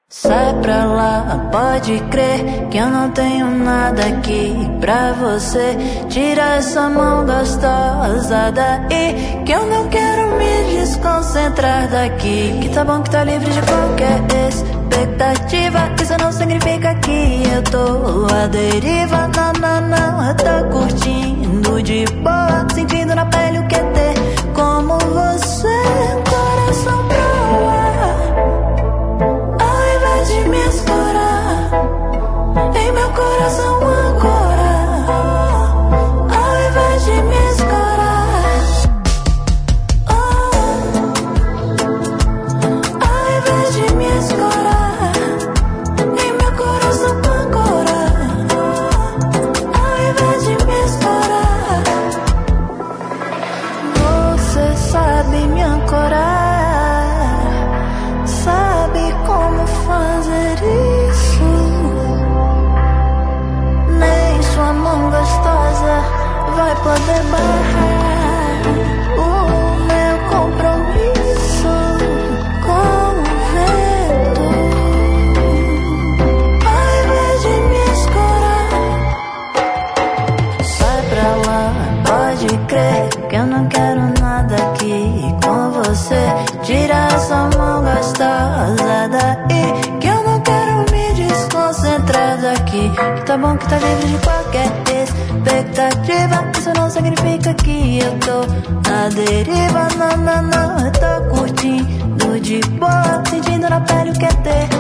Sai pra lá, pode crer que eu não tenho nada aqui pra você. Tira essa mão gostosa daí, que eu não quero me desconcentrar daqui. Que tá bom que tá livre de qualquer expectativa. Isso não significa que eu tô à deriva. Não, não, não, eu tô curtindo de boa, sentindo na pele o que é ter como você. Coração pro ar, de me escorar em meu coração agora, ao invés de me escorar, ao invés de me escorar em meu coração agora, ao invés de me escorar. Você sabe me ancorar, sabe como fazer isso. Nem sua mão gostosa vai poder barrar o meu compromisso com o vento. Ao invés de me escorar, sai pra lá, pode crer que eu não quero nada aqui com você. Tira essa mão gostosa daí, que eu não quero me desconcentrar daqui. Que tá bom que tá livre de qualquer expectativa. Isso não significa que eu tô na deriva. Não, não, não, eu tô curtindo de boa, sentindo na pele o que é ter